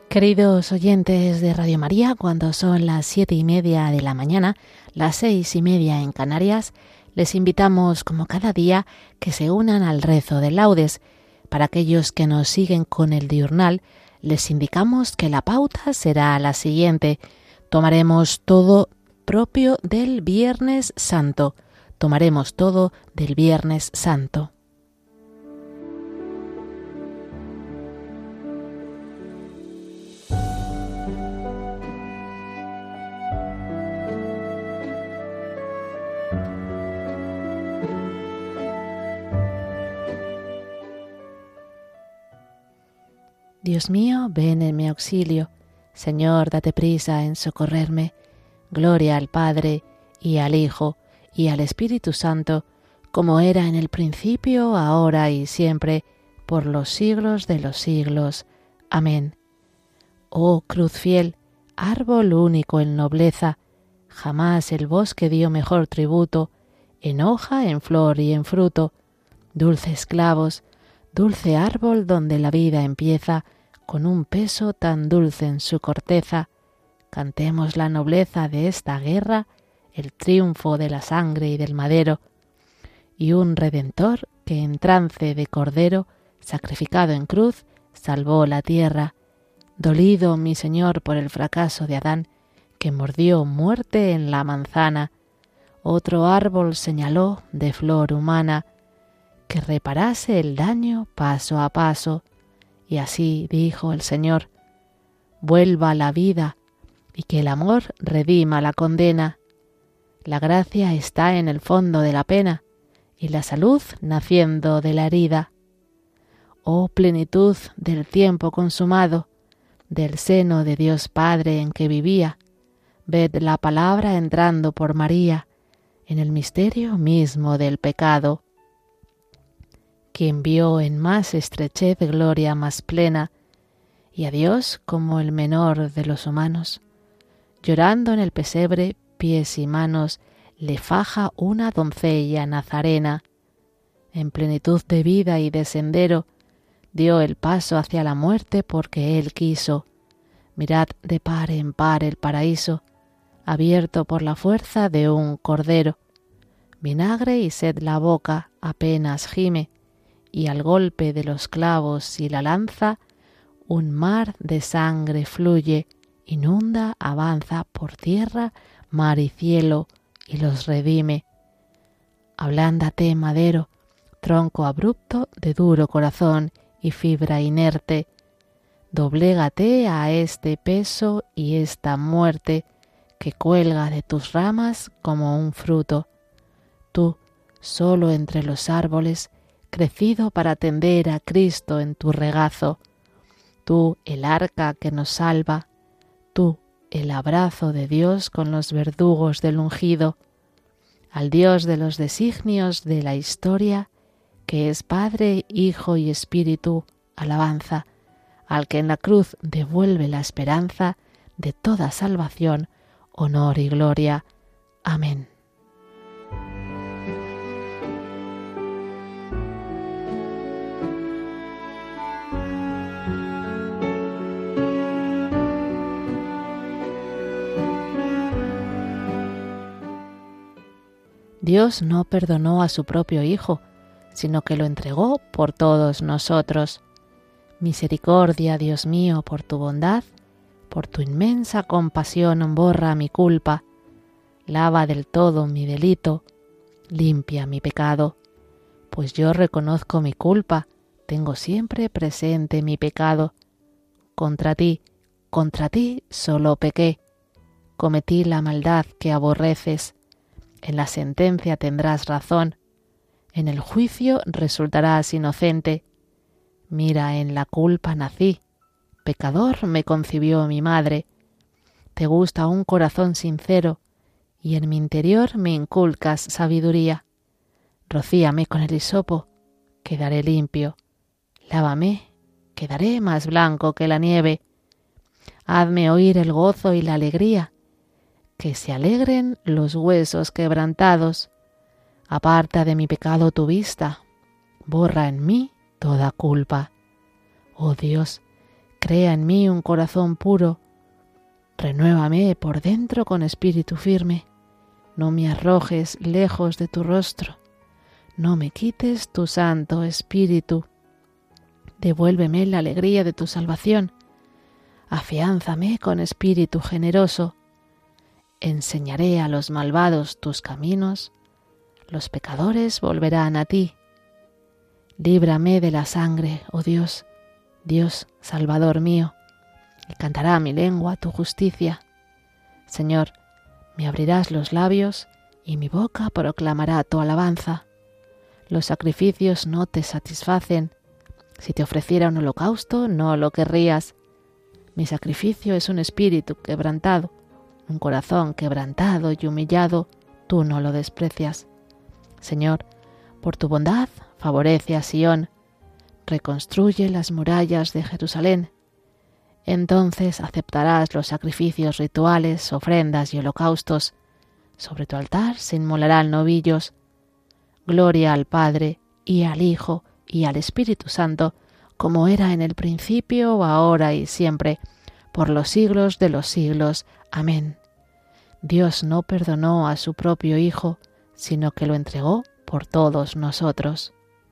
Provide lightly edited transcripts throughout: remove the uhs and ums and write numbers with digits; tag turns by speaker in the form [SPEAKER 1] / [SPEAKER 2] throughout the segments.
[SPEAKER 1] Queridos oyentes de Radio María, cuando son las 7:30 de la mañana, las 6:30 en Canarias, les invitamos, como cada día, que se unan al rezo de laudes. Para aquellos que nos siguen con el diurnal, les indicamos que la pauta será la siguiente. Tomaremos todo propio del Viernes Santo. Tomaremos todo del Viernes Santo. Dios mío, ven en mi auxilio. Señor, date prisa en socorrerme. Gloria al Padre, y al Hijo, y al Espíritu Santo, como era en el principio, ahora y siempre, por los siglos de los siglos. Amén. Oh cruz fiel, árbol único en nobleza, jamás el bosque dio mejor tributo, en hoja, en flor y en fruto. Dulces clavos, dulce árbol donde la vida empieza, con un peso tan dulce en su corteza. Cantemos la nobleza de esta guerra, el triunfo de la sangre y del madero, y un Redentor que en trance de cordero, sacrificado en cruz, salvó la tierra. Dolido mi Señor por el fracaso de Adán, que mordió muerte en la manzana, otro árbol señaló de flor humana, que reparase el daño paso a paso. Y así dijo el Señor: vuelva la vida y que el amor redima la condena. La gracia está en el fondo de la pena y la salud naciendo de la herida. Oh plenitud del tiempo consumado, del seno de Dios Padre en que vivía, ved la palabra entrando por María en el misterio mismo del pecado. Quien vio en más estrechez gloria más plena, y a Dios como el menor de los humanos. Llorando en el pesebre, pies y manos, le faja una doncella nazarena. En plenitud de vida y de sendero, dio el paso hacia la muerte porque Él quiso. Mirad de par en par el paraíso, abierto por la fuerza de un cordero. Vinagre y sed la boca apenas gime, y al golpe de los clavos y la lanza, un mar de sangre fluye, inunda, avanza por tierra, mar y cielo, y los redime. Ablándate, madero, tronco abrupto de duro corazón y fibra inerte. Doblégate a este peso y esta muerte que cuelga de tus ramas como un fruto. Tú, solo entre los árboles, crecido para tender a Cristo en tu regazo. Tú, el arca que nos salva. Tú, el abrazo de Dios con los verdugos del ungido. Al Dios de los designios de la historia, que es Padre, Hijo y Espíritu, alabanza. Al que en la cruz devuelve la esperanza de toda salvación, honor y gloria. Amén. Dios no perdonó a su propio Hijo, sino que lo entregó por todos nosotros. Misericordia, Dios mío, por tu bondad, por tu inmensa compasión borra mi culpa, lava del todo mi delito, limpia mi pecado. Pues yo reconozco mi culpa, tengo siempre presente mi pecado. Contra ti solo pequé, cometí la maldad que aborreces. En la sentencia tendrás razón, en el juicio resultarás inocente. Mira, en la culpa nací, pecador me concibió mi madre. Te gusta un corazón sincero, y en mi interior me inculcas sabiduría. Rocíame con el hisopo, quedaré limpio. Lávame, quedaré más blanco que la nieve. Hazme oír el gozo y la alegría, que se alegren los huesos quebrantados. Aparta de mi pecado tu vista, borra en mí toda culpa. Oh Dios, Crea en mí un corazón puro. Renuévame por dentro con espíritu firme. No me arrojes lejos de tu rostro. No me quites tu Santo Espíritu. Devuélveme la alegría de tu salvación. Afiánzame con espíritu generoso. Enseñaré a los malvados tus caminos. Los pecadores volverán a ti. Líbrame de la sangre, oh Dios, Dios, Salvador mío, y cantará mi lengua tu justicia. Señor, me abrirás los labios y mi boca proclamará tu alabanza. Los sacrificios no te satisfacen. Si te ofreciera un holocausto, no lo querrías. Mi sacrificio es un espíritu quebrantado, un corazón quebrantado y humillado, tú no lo desprecias. Señor, por tu bondad, favorece a Sión, reconstruye las murallas de Jerusalén. Entonces aceptarás los sacrificios rituales, ofrendas y holocaustos. Sobre tu altar se inmolarán novillos. Gloria al Padre, y al Hijo, y al Espíritu Santo, como era en el principio, ahora y siempre, por los siglos de los siglos. Amén. Dios no perdonó a su propio Hijo, sino que lo entregó por todos nosotros.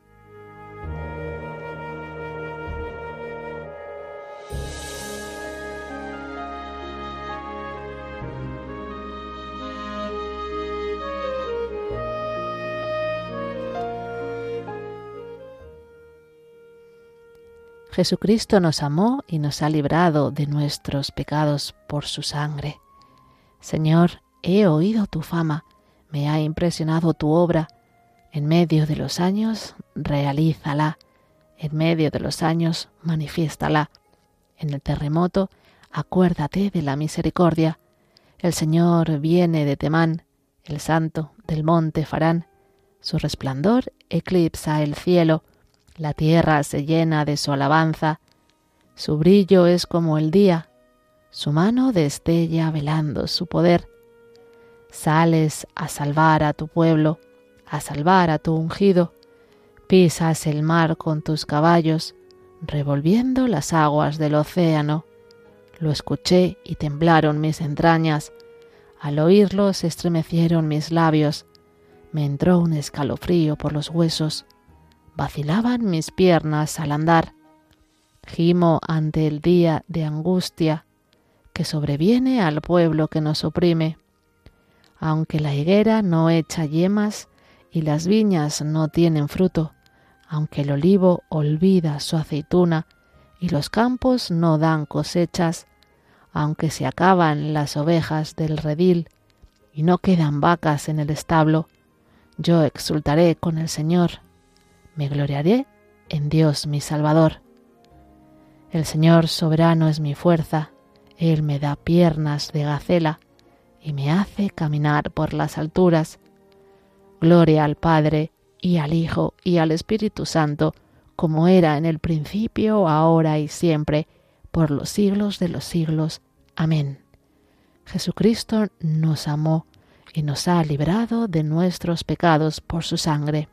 [SPEAKER 1] Jesucristo nos amó y nos ha librado de nuestros pecados por su sangre. Señor, he oído tu fama, me ha impresionado tu obra. En medio de los años, realízala. En medio de los años, manifiéstala. En el terremoto, acuérdate de la misericordia. El Señor viene de Temán, el Santo del monte Farán. Su resplandor eclipsa el cielo. La tierra se llena de su alabanza. Su brillo es como el día. Su mano destella velando su poder. Sales a salvar a tu pueblo, a salvar a tu ungido. Pisas el mar con tus caballos, revolviendo las aguas del océano. Lo escuché y temblaron mis entrañas. Al oírlo se estremecieron mis labios. Me entró un escalofrío por los huesos. Vacilaban mis piernas al andar. Gimo ante el día de angustia que sobreviene al pueblo que nos oprime. Aunque la higuera no echa yemas y las viñas no tienen fruto, aunque el olivo olvida su aceituna y los campos no dan cosechas, aunque se acaban las ovejas del redil y no quedan vacas en el establo, yo exultaré con el Señor. Me gloriaré en Dios mi Salvador. El Señor soberano es mi fuerza, Él me da piernas de gacela y me hace caminar por las alturas. Gloria al Padre, y al Hijo, y al Espíritu Santo, como era en el principio, ahora y siempre, por los siglos de los siglos. Amén. Jesucristo nos amó y nos ha librado de nuestros pecados por su sangre.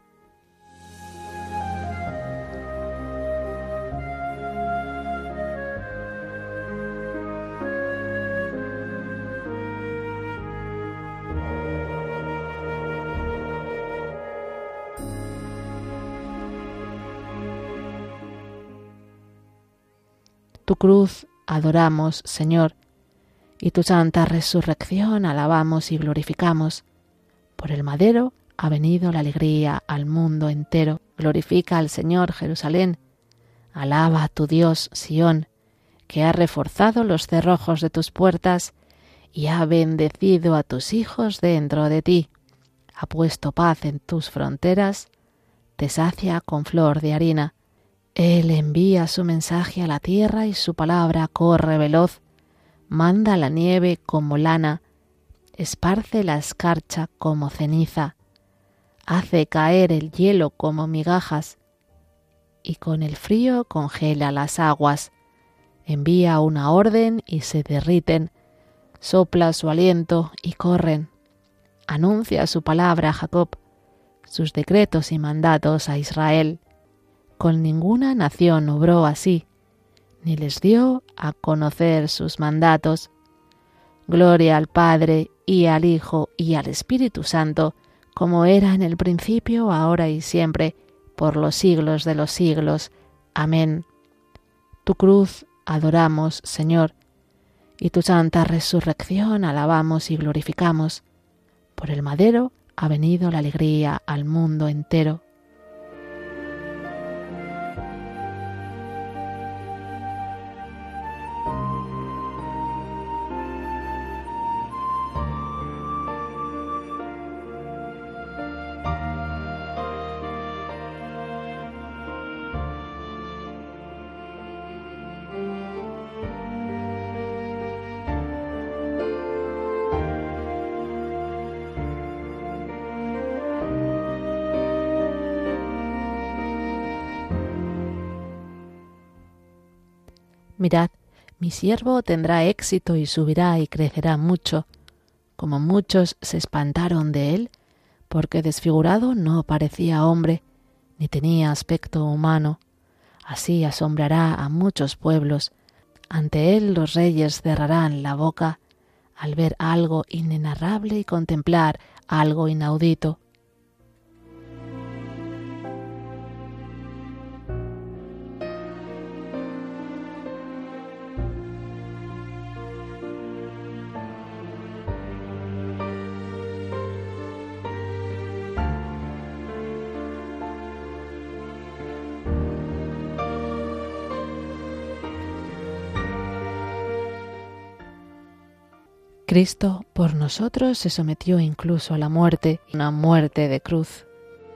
[SPEAKER 1] Tu cruz adoramos, Señor, y tu santa resurrección alabamos y glorificamos. Por el madero ha venido la alegría al mundo entero. Glorifica al Señor, Jerusalén. Alaba a tu Dios, Sión, que ha reforzado los cerrojos de tus puertas y ha bendecido a tus hijos dentro de ti. Ha puesto paz en tus fronteras, te sacia con flor de harina. Él envía su mensaje a la tierra y su palabra corre veloz. Manda la nieve como lana, esparce la escarcha como ceniza, hace caer el hielo como migajas y con el frío congela las aguas. Envía una orden y se derriten, sopla su aliento y corren. Anuncia su palabra a Jacob, sus decretos y mandatos a Israel. Con ninguna nación obró así, ni les dio a conocer sus mandatos. Gloria al Padre, y al Hijo, y al Espíritu Santo, como era en el principio, ahora y siempre, por los siglos de los siglos. Amén. Tu cruz adoramos, Señor, y tu santa resurrección alabamos y glorificamos. Por el madero ha venido la alegría al mundo entero. Mirad, mi siervo tendrá éxito y subirá y crecerá mucho, como muchos se espantaron de él, porque desfigurado no parecía hombre, ni tenía aspecto humano. Así asombrará a muchos pueblos. Ante él los reyes cerrarán la boca, al ver algo inenarrable y contemplar algo inaudito. Cristo por nosotros se sometió incluso a la muerte, una muerte de cruz.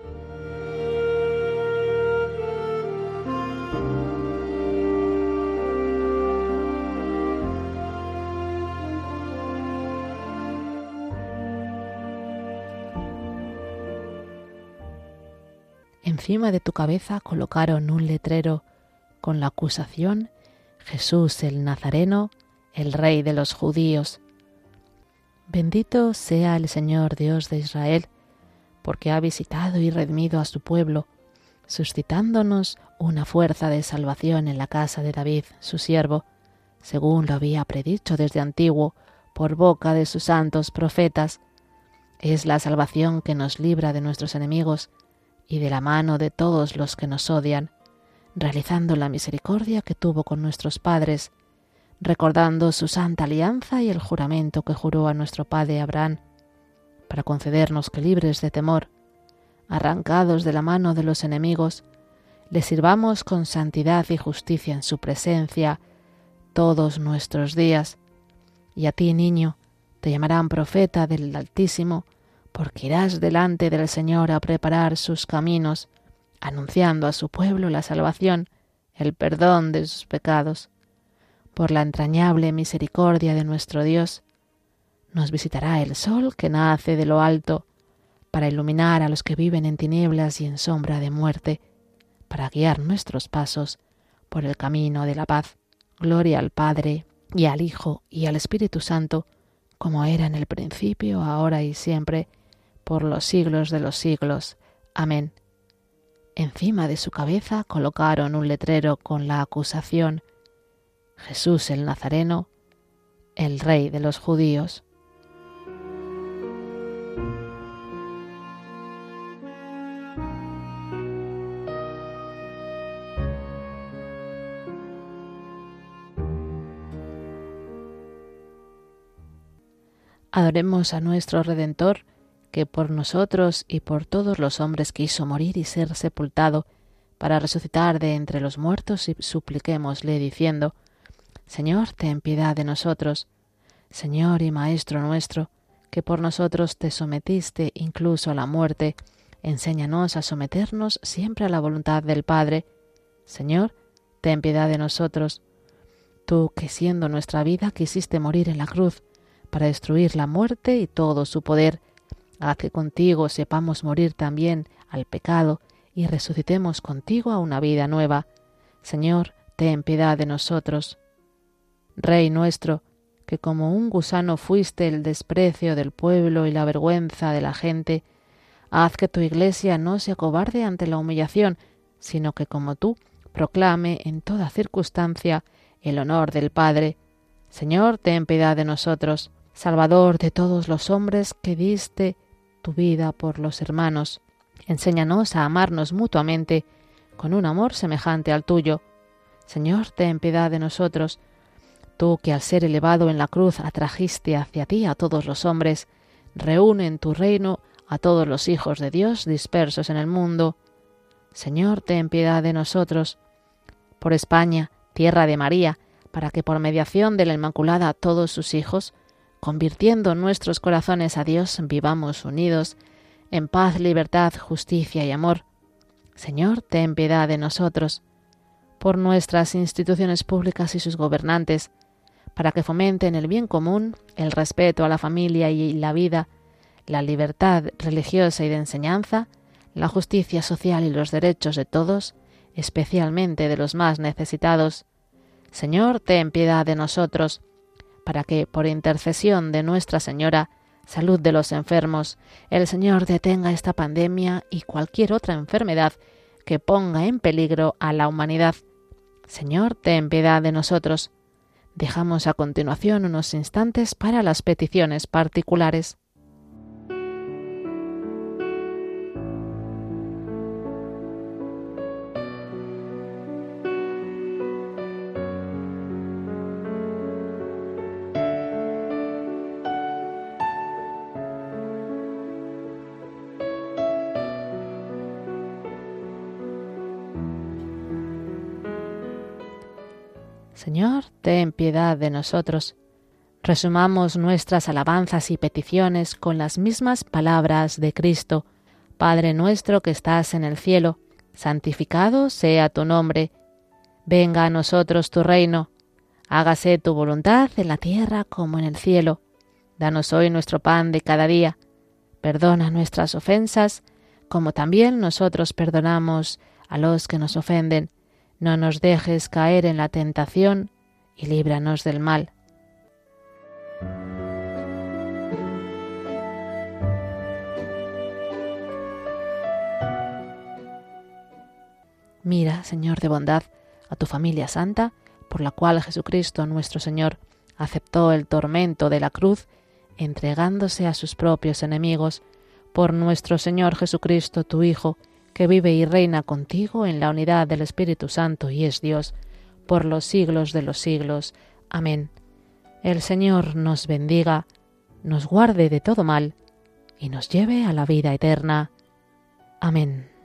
[SPEAKER 1] Encima de tu cabeza colocaron un letrero con la acusación: Jesús el Nazareno, el Rey de los Judíos. Bendito sea el Señor Dios de Israel, porque ha visitado y redimido a su pueblo, suscitándonos una fuerza de salvación en la casa de David, su siervo, según lo había predicho desde antiguo por boca de sus santos profetas. Es la salvación que nos libra de nuestros enemigos y de la mano de todos los que nos odian, realizando la misericordia que tuvo con nuestros padres, recordando su santa alianza y el juramento que juró a nuestro padre Abraham, para concedernos que, libres de temor, arrancados de la mano de los enemigos, le sirvamos con santidad y justicia en su presencia todos nuestros días. Y a ti, niño, te llamarán profeta del Altísimo, porque irás delante del Señor a preparar sus caminos, anunciando a su pueblo la salvación, el perdón de sus pecados. Por la entrañable misericordia de nuestro Dios, nos visitará el sol que nace de lo alto, para iluminar a los que viven en tinieblas y en sombra de muerte, para guiar nuestros pasos por el camino de la paz. Gloria al Padre, y al Hijo, y al Espíritu Santo, como era en el principio, ahora y siempre, por los siglos de los siglos. Amén. Encima de su cabeza colocaron un letrero con la acusación: Jesús el Nazareno, el Rey de los Judíos. Adoremos a nuestro Redentor, que por nosotros y por todos los hombres quiso morir y ser sepultado, para resucitar de entre los muertos, y supliquémosle diciendo: Señor, ten piedad de nosotros. Señor y Maestro nuestro, que por nosotros te sometiste incluso a la muerte, enséñanos a someternos siempre a la voluntad del Padre. Señor, ten piedad de nosotros. Tú, que siendo nuestra vida quisiste morir en la cruz, para destruir la muerte y todo su poder, haz que contigo sepamos morir también al pecado y resucitemos contigo a una vida nueva. Señor, ten piedad de nosotros. Rey nuestro, que como un gusano fuiste el desprecio del pueblo y la vergüenza de la gente, haz que tu Iglesia no se acobarde ante la humillación, sino que como tú proclame en toda circunstancia el honor del Padre. Señor, ten piedad de nosotros. Salvador de todos los hombres que diste tu vida por los hermanos, enséñanos a amarnos mutuamente con un amor semejante al tuyo. Señor, ten piedad de nosotros. Tú que al ser elevado en la cruz atrajiste hacia ti a todos los hombres, reúne en tu reino a todos los hijos de Dios dispersos en el mundo. Señor, ten piedad de nosotros. Por España, tierra de María, para que por mediación de la Inmaculada todos sus hijos, convirtiendo nuestros corazones a Dios, vivamos unidos en paz, libertad, justicia y amor. Señor, ten piedad de nosotros. Por nuestras instituciones públicas y sus gobernantes, para que fomenten el bien común, el respeto a la familia y la vida, la libertad religiosa y de enseñanza, la justicia social y los derechos de todos, especialmente de los más necesitados. Señor, ten piedad de nosotros, para que, por intercesión de Nuestra Señora, salud de los enfermos, el Señor detenga esta pandemia y cualquier otra enfermedad que ponga en peligro a la humanidad. Señor, ten piedad de nosotros. Dejamos a continuación unos instantes para las peticiones particulares. Señor, ten piedad de nosotros. Resumamos nuestras alabanzas y peticiones con las mismas palabras de Cristo. Padre nuestro que estás en el cielo, santificado sea tu nombre. Venga a nosotros tu reino. Hágase tu voluntad en la tierra como en el cielo. Danos hoy nuestro pan de cada día. Perdona nuestras ofensas, como también nosotros perdonamos a los que nos ofenden. No nos dejes caer en la tentación y líbranos del mal. Mira, Señor de bondad, a tu familia santa, por la cual Jesucristo nuestro Señor aceptó el tormento de la cruz, entregándose a sus propios enemigos, por nuestro Señor Jesucristo, tu Hijo, que vive y reina contigo en la unidad del Espíritu Santo y es Dios, por los siglos de los siglos. Amén. El Señor nos bendiga, nos guarde de todo mal y nos lleve a la vida eterna. Amén.